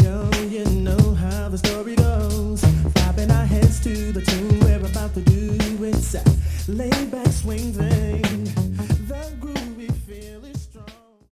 you know how the story goes. Bobbing our heads to the tune we're about to do. It's late